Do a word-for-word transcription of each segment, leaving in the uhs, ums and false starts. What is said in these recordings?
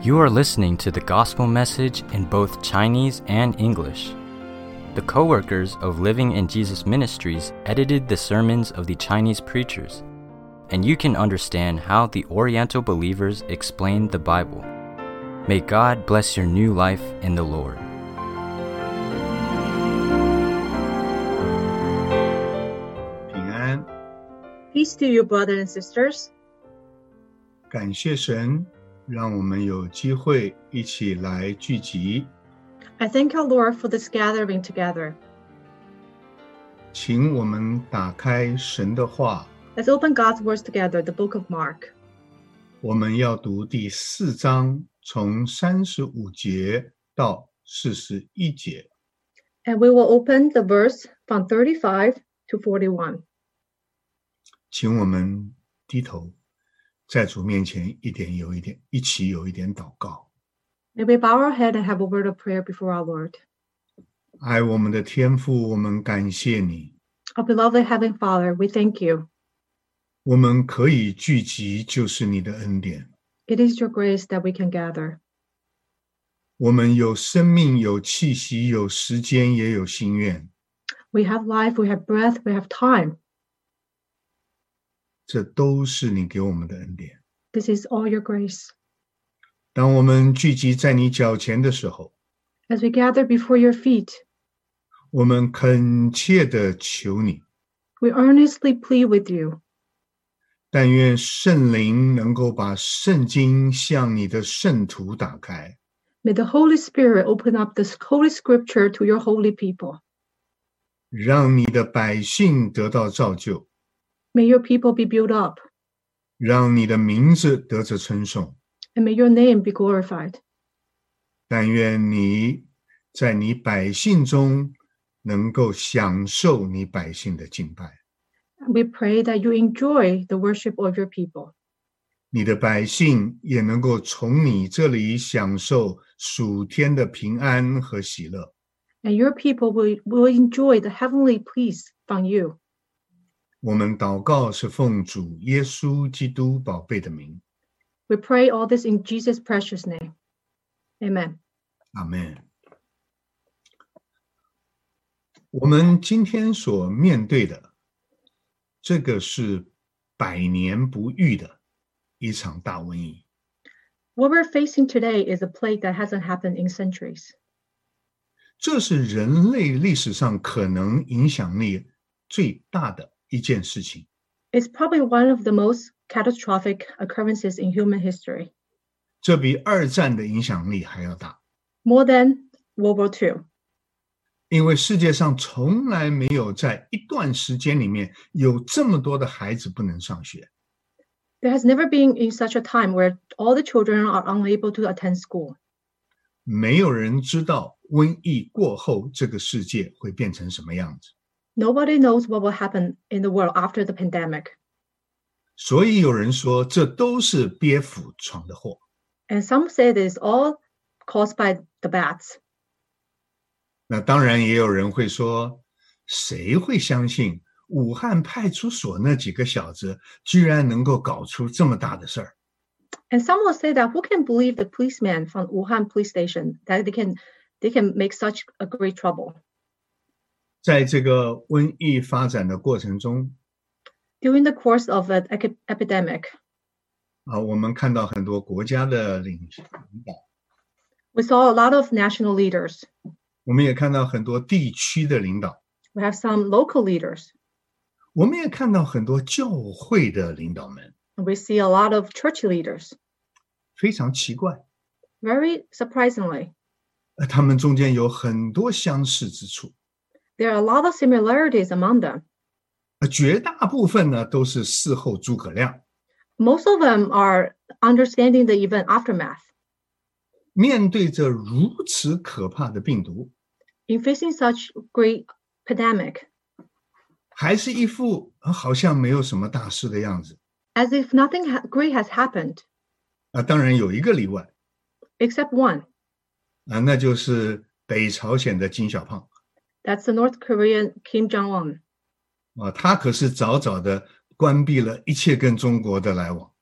You are listening to the gospel message in both Chinese and English. The co-workers of Living in Jesus Ministries edited the sermons of the Chinese preachers, and you can understand how the Oriental believers explained the Bible. May God bless your new life in the Lord. 平安， Peace to you, brothers and sisters. 感谢神，让我们有机会一起来聚集。 I thank our Lord for this gathering together. 请我们打开神的话， Let's open God's words together, the book of Mark. 我们要读第四章，从三十五节到四十一节。 And we will open the verse from thirty-five to forty-one. 请我们低头，在主面前一点有一点，一起有一点祷告。 May we bow our head and have a word of prayer before our Lord. 爱我们的天父，我们感谢你， Our beloved Heavenly Father, we thank you. 我们可以聚集，就是你的恩典。 It is your grace that we can gather. 我们有生命，有气息，有时间，也有心愿。 We have life, we have breath, we have time. 这都是你给我们的恩典。 This is all your grace. 当我们聚集在你脚前的时候， As we gather before your feet, 我们恳切地求你， we earnestly plead with you. 但愿圣灵能够把圣经向你的圣徒打开， May the Holy Spirit open up this holy scripture to your holy people. 让你的百姓得到造就， May your people be built up, 让你的名字得着称颂。 and may your name be glorified. 但愿你在你百姓中能够享受你百姓的敬拜， We pray that you enjoy the worship of your people, 你的百姓也能够从你这里享受属天的平安和喜乐。 and your people will, will enjoy the heavenly peace from you. 我们祷告是奉主耶稣基督宝贝的名， We pray all this in Jesus' precious name. Amen. 阿们。我们今天所面对的，这个是百年不遇的一场大瘟疫。 What we're facing today is a plague that hasn't happened in centuries. 这是人类历史上可能影响力最大的一件事情。 It's probably one of the most catastrophic occurrences in human history, 这比二战的影响力还要大， more than World War Two. 因为世界上从来没有在一段时间里面有这么多的孩子不能上学。 There has never been in such a time where all the children are unable to attend school. 没有人知道瘟疫过后这个世界会变成什么样子， Nobody knows what will happen in the world after the pandemic. 所以有人说这都是鳖府闯的祸。 And some say that it's all caused by the bats. 那当然也有人会说，谁会相信武汉派出所那几个小子居然能够搞出这么大的事儿？ And some will say that who can believe the policeman from Wuhan police station that they can they can make such a great trouble? 在这个瘟疫发展的过程中， During the course of an epi- epidemic, 啊，我们看到很多国家的领领导， we saw a lot of national leaders. 我们也看到很多地区的领导， We have some local leaders. 我们也看到很多教会的领导们， And we see a lot of church leaders. 非常奇怪， Very surprisingly, 呃他们中间有很多相似之处， there are a lot of similarities among them. 呃绝大部分呢都是事后诸葛亮。 Most of them are understanding the event aftermath. 面对着如此可怕的病毒， In facing such great pandemic, 还是一副呃好像没有什么大事的样子。 as if nothing ha- great has happened, 啊，当然有一个例外， except one. 啊，那就是北朝鲜的金小胖。 That's the North Korean Kim Jong-un. 啊，他可是早早的关闭了一切跟中国的来往。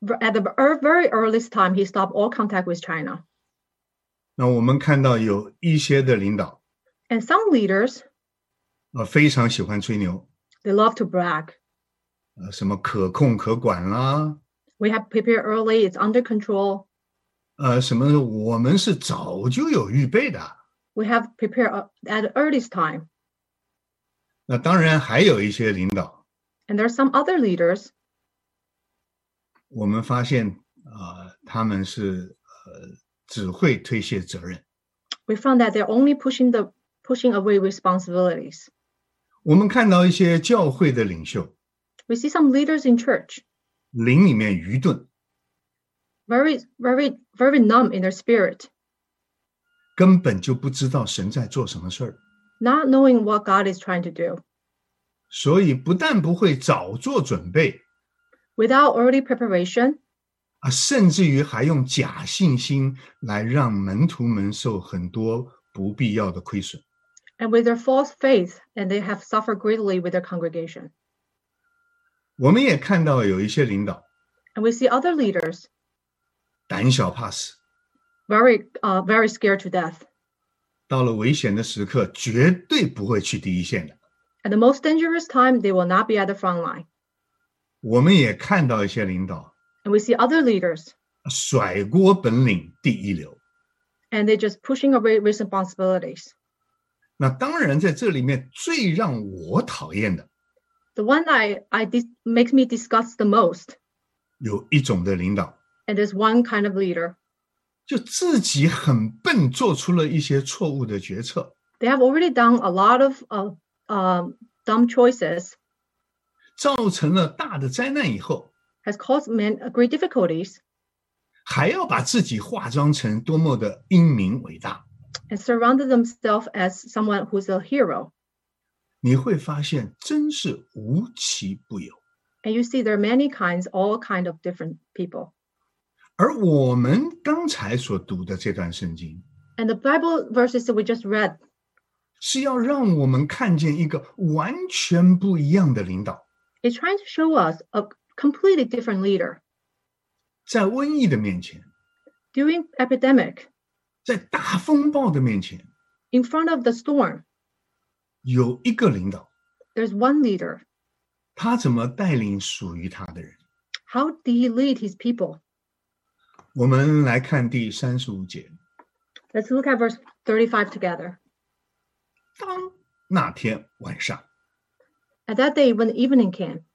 at the er- very earliest time, he stopped all contact with China. 那我们看到有一些的领导， And some leaders, 呃，非常喜欢吹牛， they love to brag. 呃，什么可控可管啦， We have prepared early, it's under control. 呃，什么我们是早就有预备的。 We have prepared uh, at the earliest time. 那当然还有一些领导， And there are some other leaders, 我们发现啊、呃，他们是呃只会推卸责任。 we found that they're only pushing the pushing away responsibilities. 我们看到一些教会的领袖， We see some leaders in church, 灵里面愚钝， very, very, very numb in their spirit, 根本就不知道神在做什么事儿， not knowing what God is trying to do. 所以不但不会早做准备 Without early preparation, 啊，甚至于还用假信心来让门徒们受很多不必要的亏损。 and with their false faith, and they have suffered greatly with their congregation. 我们也看到有一些领导 And we see other leaders 胆小怕死， very, uh, very scared to death. 到了危险的时刻绝对不会去第一线的。 At the most dangerous time, they will not be at the front line. 我们也看到一些领导 And we see other leaders, 甩锅本领第一流。 and they're just pushing away responsibilities. 那当然在这里面最让我讨厌的 The one I, I dis- makes me disgust the most, 有一种的领导 and there's one kind of leader. 就自己很笨，做出了一些错误的决策， They have already done a lot of uh, um, dumb choices, 造成了大的灾难以后， has caused men uh, great difficulties, 还要把自己化妆成多么的英明伟大。 and surrounded themselves as someone who's a hero. 你会发现真是无奇不有。 And you see there are many kinds, all kind of different people. 而我们刚才所读的这段圣经， And the Bible verses that we just read 是要让我们看见一个完全不一样的领导， is trying to show us a completely different leader. 在瘟疫的面前， During epidemic, 在大风暴的面前， in front of the storm, 有一个领导， there's one leader. 他怎么带领属于他的人？ How did he lead his people? 我们来看第三十五节。 Let's look at verse thirty-five together. 当那天晚上， At that day, when the evening came,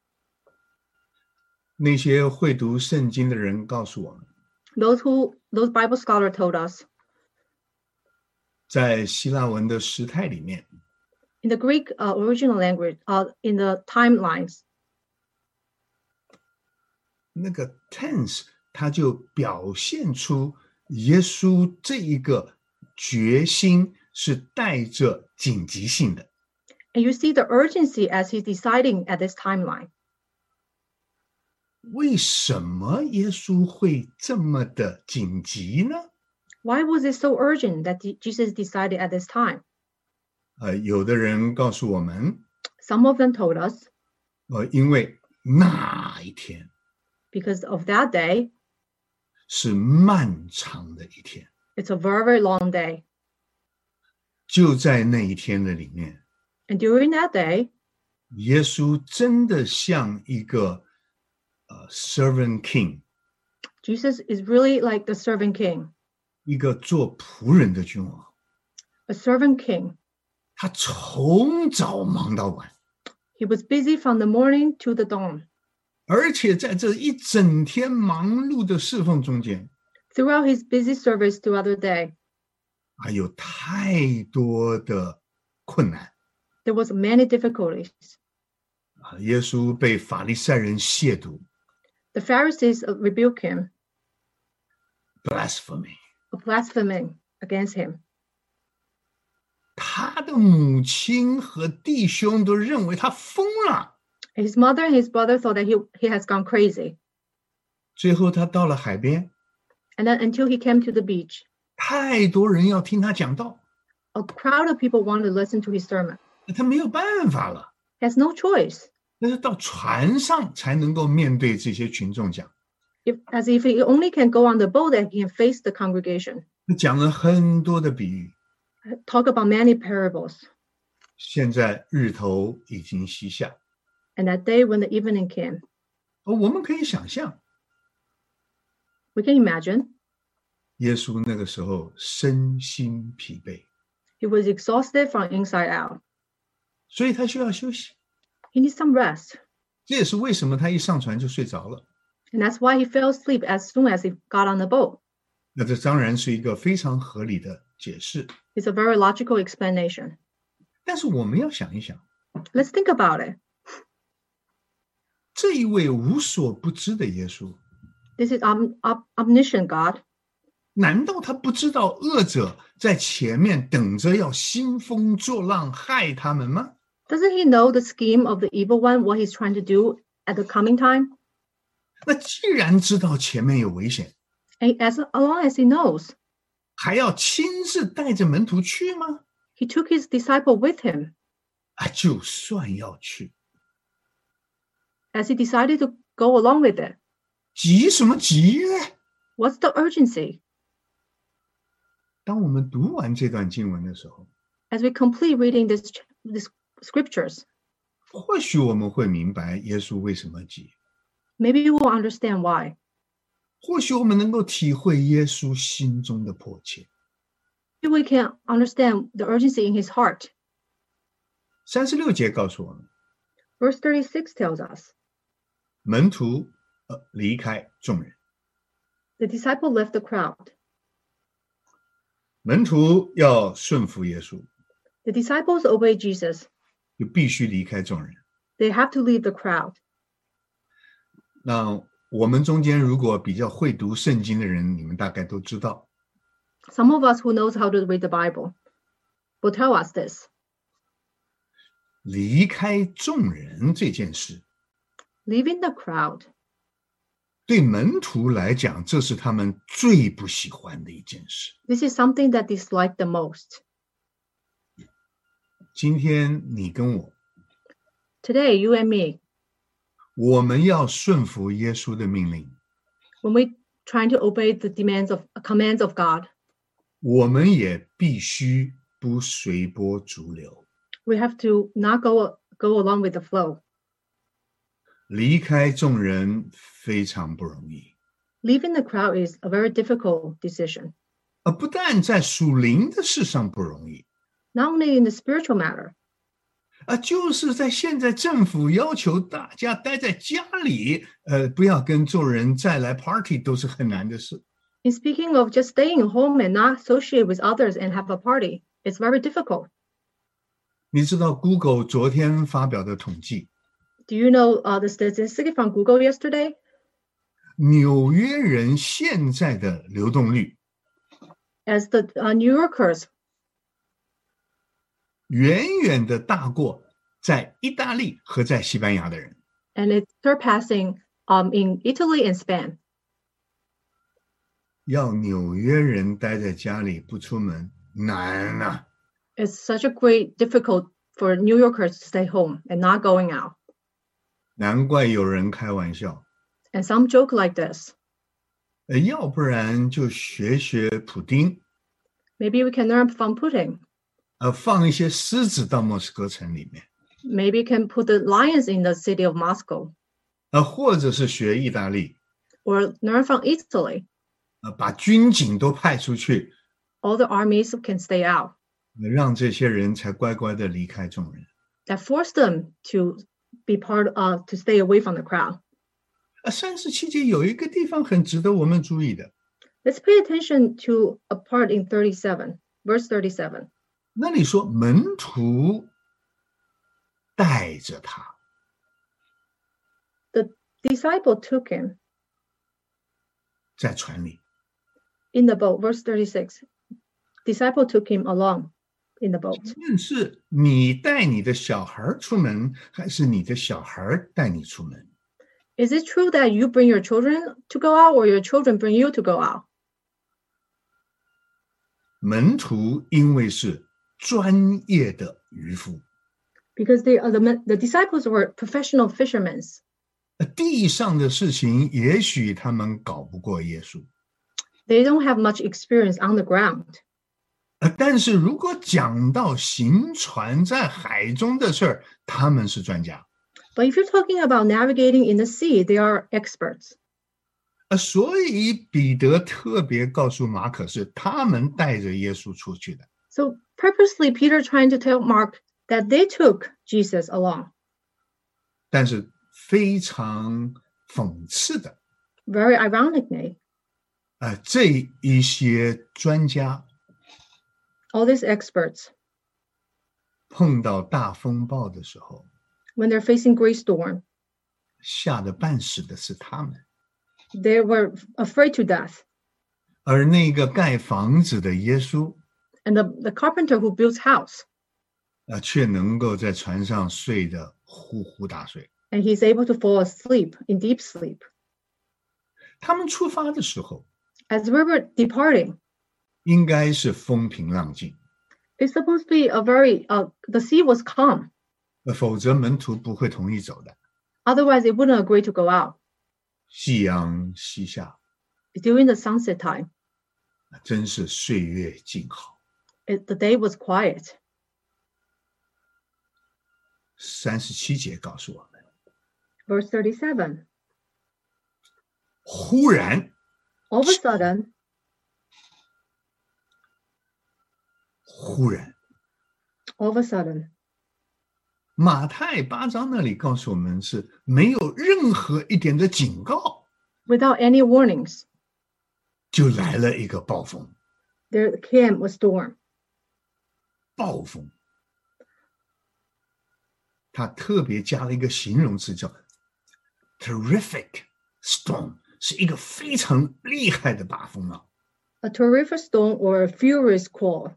那些会读圣经的人告诉我们， those who those Bible scholars told us, 在希腊文的时态里面， in the Greek uh, original language, uh, in the timelines, 那个 tense 它就表现出耶稣这一个决心是带着紧急性的。 and you see the urgency as he's deciding at this timeline. 为什么耶稣会这么的紧急呢？ Why was it so urgent that Je- Jesus decided at this time? 呃，有的人告诉我们， Some of them told us 呃，因为那一天 because of that day, 是漫长的一天， it's a very, very long day. 就在那一天的里面， And during that day, 耶稣真的像一个呃 servant king， Jesus is really like the servant king, 一个做仆人的君王， a servant king. 他从早忙到晚， He was busy from the morning to the dawn. 而且在这一整天忙碌的侍奉中间， Throughout his busy service throughout the day, 还有太多的困难 there was many difficulties. 啊！耶稣被法利赛人亵渎 The Pharisees rebuked him, （blasphemy）， blaspheming against him. 他的母亲和弟兄都认为他疯了。 His mother and his brother thought that he, he has gone crazy. 最后他到了海边， And then until he came to the beach, 太多人要听他讲道， a crowd of people wanted to listen to his sermon. 他没有办法了。 He has no choice. 但是到船上才能够面对这些群众讲。 if, as if he only can go on the boat and he can face the congregation. 讲了很多的比喻。 Talk about many parables. 现在日头已经西下， And that day when the evening came, 哦，我们可以想象， we can imagine 耶稣那个时候身心疲惫， he was exhausted from inside out. 所以他需要休息。 He needs some rest. 这也是为什么他一上船就睡着了。 And that's why he fell asleep as soon as he got on the boat. 那这当然是一个非常合理的解释， It's a very logical explanation. 但是我们要想一想， Let's think about it. 这一位无所不知的耶稣， This is om- om- omniscient God. 难道他不知道恶者在前面等着要兴风作浪害他们吗？ Doesn't he know the scheme of the evil one, what he's trying to do at the coming time? 那既然知道前面有危险， And as long as he knows, 还要亲自带着门徒去吗？ he took his disciple with him. 啊，就算要去， As he decided to go along with it, 急什么急呢？ what's the urgency? 当我们读完这段经文的时候， As we complete reading this, this scriptures, 或许我们会明白耶稣为什么急， maybe you will understand why. 或许我们能够体会耶稣心中的迫切。 Maybe we can understand the urgency in his heart. 三十六节告诉我们， Verse thirty-six tells us, 门徒呃离开众人， the disciple left the crowd. 门徒要顺服耶稣， The disciples obey Jesus. 就必须离开众人。 They have to leave the crowd. 那我们中间如果比较会读圣经的人，你们大概都知道， Some of us who knows how to read the Bible will tell us this. 离开众人这件事， Leaving the crowd, 对门徒来讲，这是他们最不喜欢的一件事。 this is something that they dislike the most. 今天你跟我， Today, you and me, 我们要顺服耶稣的命令， when we trying to obey the demands of commands of God, 我们也必须不随波逐流， we have to not go go along with the flow. 离开众人非常不容易。 Leaving the crowd is a very difficult decision, 而不但在属灵的事上不容易， not only in the spiritual matter, 啊，就是在现在政府要求大家待在家里，呃，不要跟众人再来 party， 都是很难的事。 in speaking of just staying home and not associate with others and have a party, it's very difficult. 你知道 Google 昨天发表的统计， Do you know uh, the statistic from Google yesterday? 纽约人现在的流动率 As the uh, New Yorkers, 远远的大过在意大利和在西班牙的人。 and it's surpassing um, in Italy and Spain. 要纽约人待在家里不出门难啊！ It's such a great difficult for New Yorkers to stay home and not going out. 难怪有人开玩笑， And some joke like this. 呃，要不然就学学普丁， Maybe we can learn from Putin. 呃，放一些狮子到莫斯科城里面， Maybe we can put the lions in the city of Moscow, 呃，或者是学意大利， or learn from Italy. 呃，把军警都派出去， All the armies can stay out. 呃让这些人才乖乖的离开众人。 That force them to be part of, to stay away from the crowd. 呃，三十七节有一个地方很值得我们注意的， Let's pay attention to a part in thirty-seven, verse thirty-seven. 那里说门徒带着他， The disciple took him 在船里。 in the boat, verse thirty-six. Disciple took him along in the boat. 请问是你带你的小孩出门，还是你的小孩带你出门？ Is it true that you bring your children to go out or your children bring you to go out? 门徒因为是专业的渔夫， Because they are the, the disciples were professional fishermen. 地上的事情也许他们搞不过耶稣， They don't have much experience on the ground. 但是如果讲到行船在海中的事儿，他们是专家。 But if you're talking about navigating in the sea, they are experts. 所以彼得特别告诉马可，是他们带着耶稣出去的。 So purposely, Peter trying to tell Mark that they took Jesus along. 但是非常讽刺的， Very ironically, 呃，这一些专家 all these experts, 碰到大风暴的时候， when they're facing great storm, 吓得半死的是他们， they were afraid to death. 而那个盖房子的耶稣， And the, the carpenter who builds house, 呃，却能够在船上睡得呼呼大睡。 and he's able to fall asleep in deep sleep. 他们出发的时候， As we were departing, 应该是风平浪静， it's supposed to be a very, uh, the sea was calm. 呃否则门徒不会同意走的。 Otherwise, they wouldn't agree to go out 夕阳西下， during the sunset time. 真是岁月静好。 It, the day was quiet. 三十七节告诉我们， Verse thirty-seven, 忽然 all of a sudden, 忽然， all of a sudden, 马太八章那里告诉我们是没有任何一点的警告， without any warnings, 就来了一个暴风。 there came a storm. 暴风，他特别加了一个形容词叫 terrific storm， 是一个非常厉害的大风浪。 A terrific storm or a furious squall.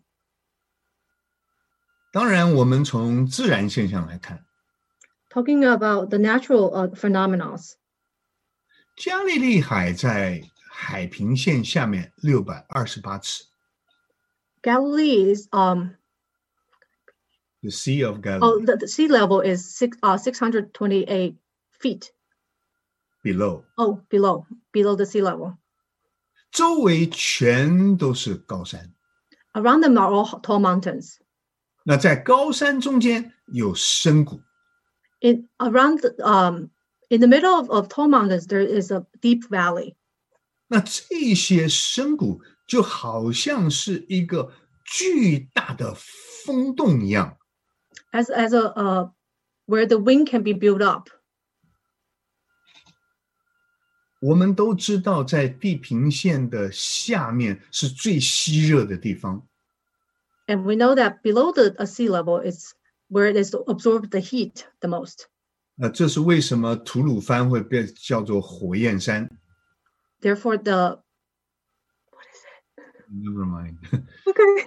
当然，我们从自然现象来看， Talking about the natural uh, phenomena, 加利利海在海平线下面六百二十八尺 Galilee is um ，the Sea of Galilee oh the, the sea level is six uh six hundred twenty-eight feet. below， Oh, below below the sea level. 周围全都是高山。 Around them are all tall mountains. 那在高山中间有深谷， In around the, um in the middle of, of tall mountains there is a deep valley. 那这些深谷就好像是一个巨大的风洞一样， As as a uh where the wind can be built up. 我们都知道，在地平线的下面是最吸热的地方， And we know that below the uh, sea level is where it is to absorb the heat the most. 呃，这是为什么吐鲁番会被叫做火焰山。 Therefore, the Never mind 。 okay.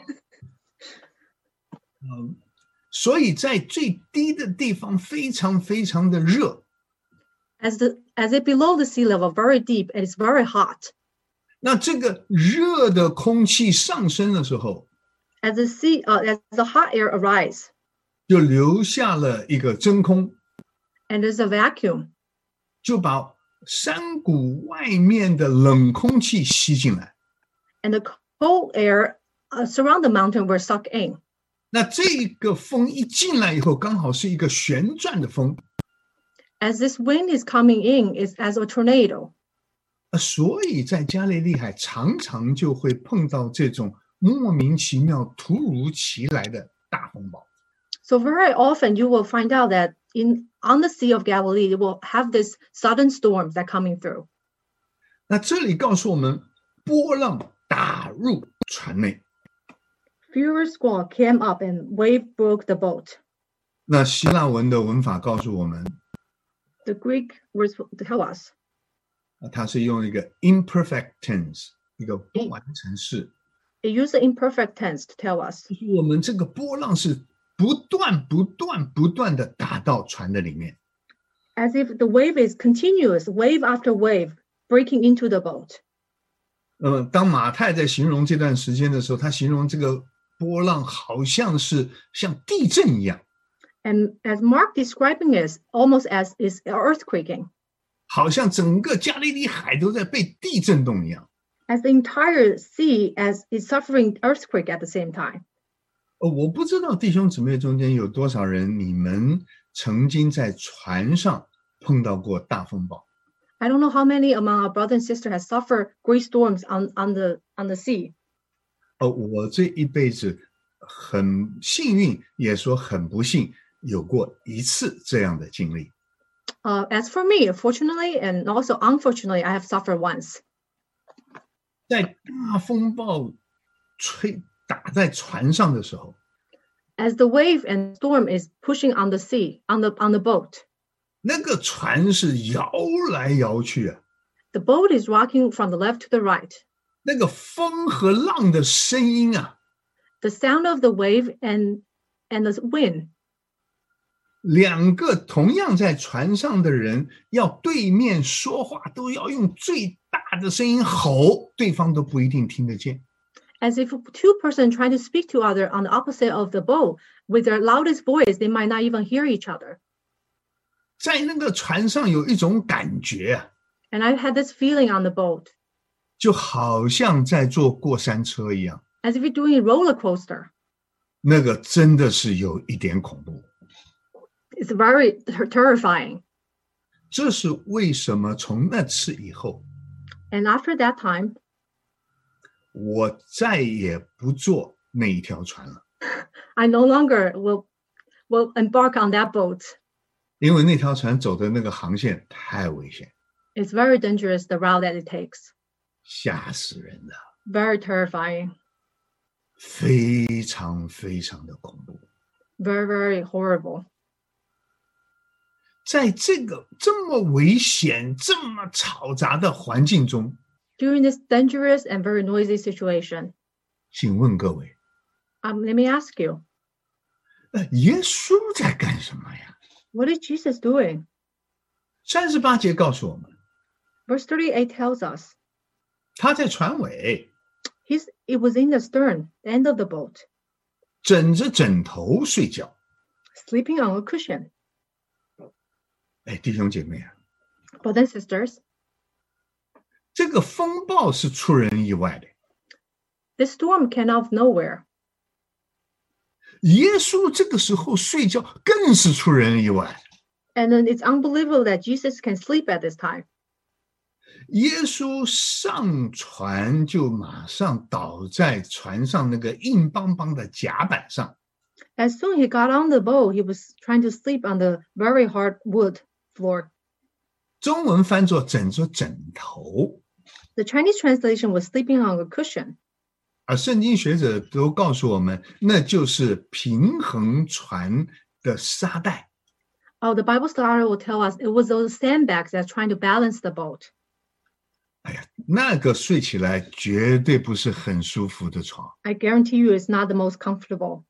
嗯，所以在最低的地方非常非常的热， As the as it below the sea level, very deep, and it's very hot. 那这个热的空气上升的时候， As the sea, uh, as the hot air arises, 就留下了一个真空， and there's a vacuum, 就把山谷外面的冷空气吸进来。 and the cold air uh, surround the mountain were sucked in. 那这个风一进来以后，刚好是一个旋转的风， As this wind is coming in, is as a tornado. 呃所以在加利利海常常就会碰到这种莫名其妙、突如其来的大风暴。 So very often you will find out that in on the Sea of Galilee, you will have these sudden storms that coming through. 那这里告诉我们，波浪打入船内。 Furious squall came up and wave broke the boat. 那希腊文的文法告诉我们， The Greek words tell us 呃它是用一个 imperfect tense， 一个不完成式， it used the imperfect tense to tell us 就是我们这个波浪是不断、不断、不断的打到船的里面。 as if the wave is continuous, wave after wave, breaking into the boat. 呃，当马太在形容这段时间的时候，他形容这个波浪好像是像地震一样。 And as Mark describing it, almost as is earthquaking. 好像整个加利利海都在被地震动一样。 As the entire sea as is suffering earthquake at the same time. 呃，我不知道弟兄姊妹中间有多少人，你们曾经在船上碰到过大风暴。 I don't know how many among our brother and sister has suffered great storms on, on the on the sea. 呃，我这一辈子很幸运，也说很不幸，有过一次这样的经历。 Uh, as for me, fortunately and also unfortunately, I have suffered once. 在大风暴吹打在船上的时候， As the wave and storm is pushing on the sea, on the on the boat, 那个船是摇来摇去啊， the boat is rocking from the left to the right. 那个风和浪的声音啊， The sound of the wave and and the wind. 两个同样在船上的人要对面说话，都要用最大的声音吼，对方都不一定听得见。 As if two persons trying to speak to other on the opposite of the boat with their loudest voice, they might not even hear each other. 在那个船上有一种感觉啊， And I've had this feeling on the boat, 就好像在坐过山车一样， as if you're doing a roller coaster. 那个真的是有一点恐怖。 It's very ter- terrifying. 这是为什么从那次以后， And after that time, 我再也不坐那一条船了， I no longer will will embark on that boat. 因为那条船走的那个航线太危险， It's very dangerous, the route that it takes. 吓死人了， Very terrifying. 非常非常的恐怖。 Very, very horrible. 在这个这么危险、这么嘈杂的环境中， During this dangerous and very noisy situation, 请问各位， um, let me ask you, 呃耶稣在干什么呀？ what is Jesus doing? 三十八节告诉我们， Verse thirty-eight tells us, 他在船尾 he's, it was in the stern, the end of the boat, 枕着枕头睡觉。 sleeping on a cushion. 哎，弟兄姐妹啊， Brothers and sisters, 这个风暴是出人意外的。 this storm came out of nowhere. 耶稣这个时候睡觉更是出人意外。 And then it's unbelievable that Jesus can sleep at this time. 耶稣上船就马上倒在船上那个硬邦邦的甲板上， As soon as he got on the boat, he was trying to sleep on the very hard wood floor. 中文翻作枕着枕头， The Chinese translation was sleeping on a cushion. 而圣经学者都告诉我们，那就是平衡船的沙袋。 Oh, the Bible scholar will tell us it was those sandbags that's trying to balance the boat. 哎呀，那个睡起来绝对不是很舒服的床。 I guarantee you it's not the most comfortable.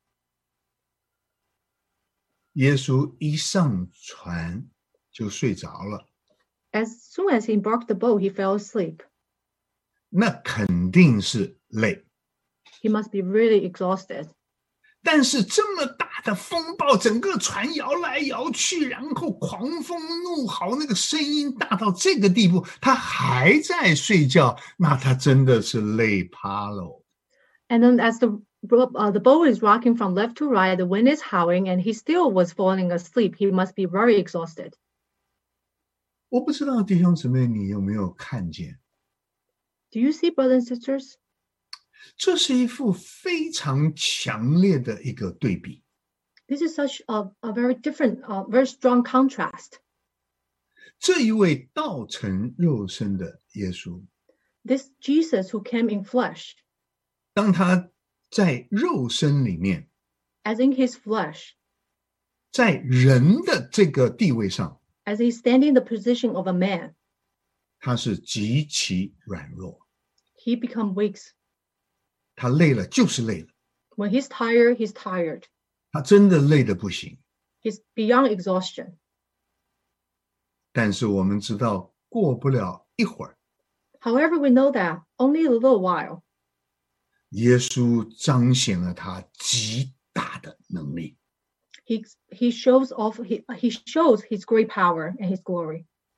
耶稣一上船就睡着了， As soon as he embarked the boat, he fell asleep. 那肯定是累。 He must be really exhausted. 但是这么大的风暴，整个船摇来摇去，然后狂风怒嚎，那个声音大到这个地步，他还在睡觉，那他真的是累趴了。 And then as the uh, the boat is rocking from left to right, the wind is howling, and he still was falling asleep. He must be very exhausted. 我不知道弟兄姊妹你有没有看见， Do you see, brothers and sisters? 这是一幅非常强烈的一个对比。 This is such a, a very different, uh, very strong contrast. 这一位道成肉身的耶稣， This Jesus who came in flesh, 当他在肉身里面， as in his flesh, 在人的这个地位上， as he's standing in the position of a man, 他是极其软弱， he become weak. 他累了就是累了， When he's tired, he's tired. 他真的累得不行。 He's beyond exhaustion. 但是我们知道，过不了一会儿， However, we know that only a little while, 耶稣彰显了他极大的能力。 he, he shows off he, he shows his great power and his glory.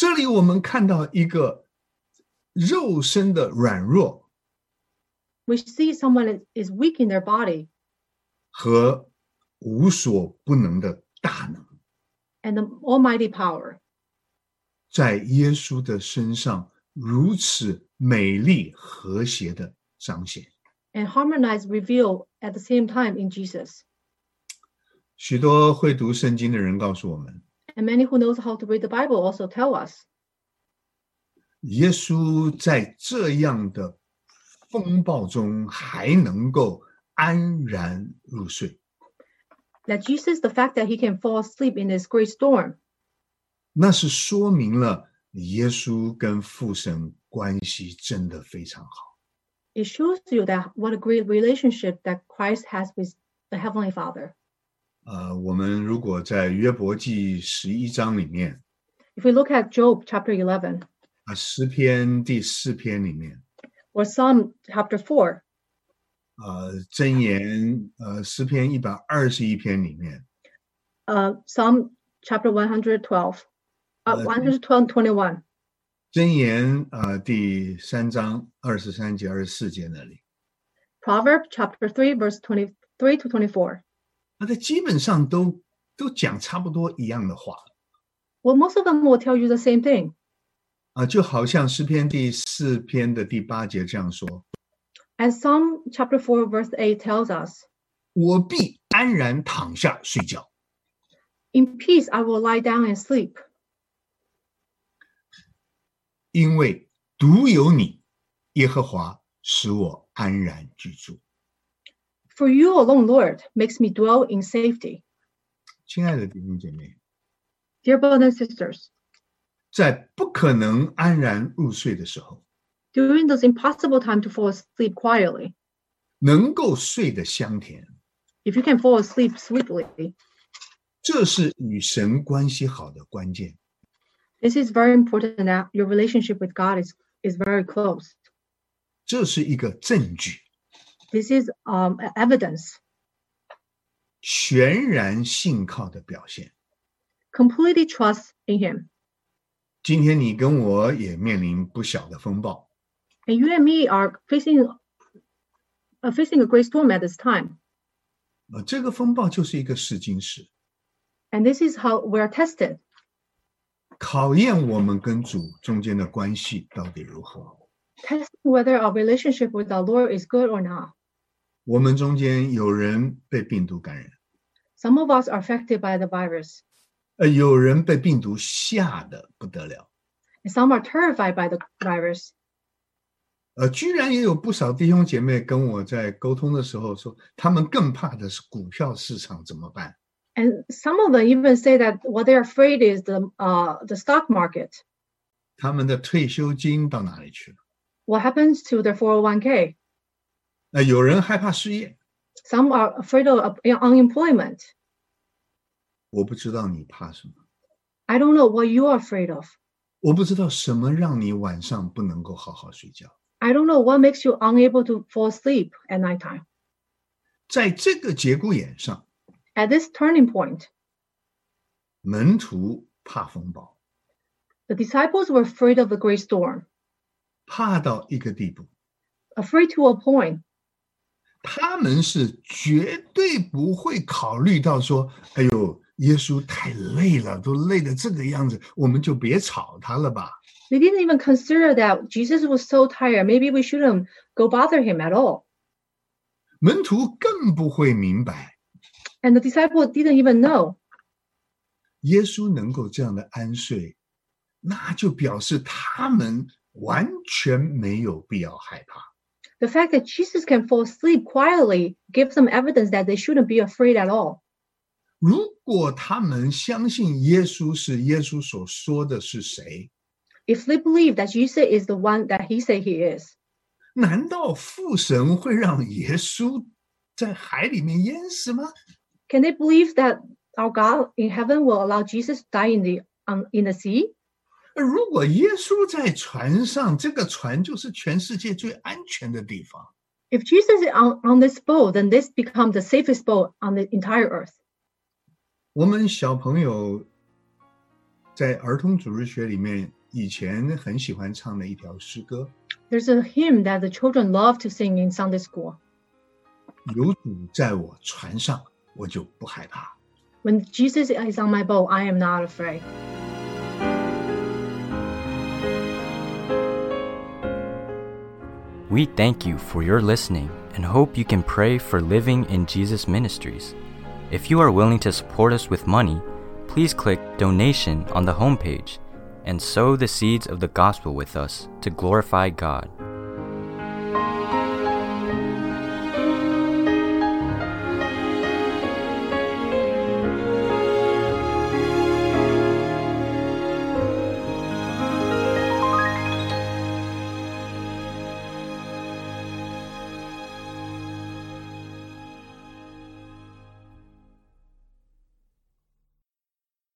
这里我们看到一个肉身的软弱 We see someone is weak in their body 和无所不能的大能， and the almighty power 在耶稣的身上如此美丽和谐的彰显。 and harmonized reveal at the same time in Jesus. 许多会读圣经的人告诉我们， And many who knows how to read the Bible also tell us 耶稣在这样的风暴中还能够安然入睡， that Jesus, the fact that he can fall asleep in this great storm, 那是说明了耶稣跟父神关系真的非常好。 it shows you that what a great relationship that Christ has with the Heavenly Father. 呃，我们如果在约伯记十一章里面， If we look at Job chapter eleven 啊，诗篇第四篇里面， or Psalm chapter four, 呃，箴言，呃，诗篇一百二十一篇里面， uh, Psalm chapter one hundred twelve, uh, Uh, one hundred twelve twenty-one, 箴言，呃，第三章二十三节、二十四节那里， Proverbs chapter three, verse twenty-three to twenty-four. 那它基本上都都讲差不多一样的话， Well, most of them will tell you the same thing. 啊，就好像诗篇第四篇的第八节这样说： As Psalm chapter four, verse eight tells us, 我必安然躺下睡觉。 in peace I will lie down and sleep, 因为独有你，耶和华使我安然居住。 for you alone, Lord, makes me dwell in safety. 亲爱的弟兄姐妹， Dear brothers and sisters, 在不可能安然入睡的时候， during this impossible time to fall asleep quietly, 能够睡得香甜， if you can fall asleep sweetly, 这是与神关系好的关键。 this is very important that your relationship with God is, is very close. 这是一个证据， This is um, evidence, 全然信靠的表现。 completely trust in Him. 今天你跟我也面临不小的风暴， And you and me are facing, uh, facing a great storm at this time. 呃，这个风暴就是一个试金石， And this is how we're tested, 考验我们跟主中间的关系到底如何。 testing whether our relationship with our Lord is good or not. 我们中间有人被病毒感染， Some of us are affected by the virus, 呃，有人被病毒吓得不得了， and some are terrified by the virus. 呃，居然也有不少弟兄姐妹跟我在沟通的时候说，他们更怕的是股票市场怎么办？ And some of them even say that what they're afraid is the uh, the stock market. 他们的退休金到哪里去了？ What happens to their four oh one k? 呃，有人害怕失业， Some are afraid of unemployment. 我不知道你怕什么， I don't know what you are afraid of. 我不知道什么让你晚上不能够好好睡觉。 I don't know what makes you unable to fall asleep at nighttime. 在这个节骨眼上， At this turning point, 门徒怕风暴， the disciples were afraid of the great storm, 怕到一个地步， afraid to a point. 他们是绝对不会考虑到说，哎呦，耶稣太累了，都累得这个样子，我们就别吵他了吧。 They didn't even consider that Jesus was so tired. Maybe we shouldn't go bother him at all. 门徒更不会明白， And the disciples didn't even know. 耶稣能够这样的安睡，那就表示他们完全没有必要害怕。 The fact that Jesus can fall asleep quietly gives them evidence that they shouldn't be afraid at all. 如果他们相信耶稣是耶稣所说的是谁， If they believe that Jesus is the one that he said he is, 难道父神会让耶稣在海里面淹死吗？ can they believe that our God in heaven will allow Jesus to die in the, um, in the sea? 如果耶稣在船上，这个船就是全世界最安全的地方。 If Jesus is on, on this boat, then this becomes the safest boat on the entire earth. 我们小朋友在儿童主日学里面，以前很喜欢唱的一条诗歌。 There's a hymn that the children love to sing in Sunday school. 有主在我船上，我就不害怕。 When Jesus is on my boat, I am not afraid. We thank you for your listening and hope you can pray for Living in Jesus Ministries. If you are willing to support us with money, please click Donation on the homepage and sow the seeds of the gospel with us to glorify God.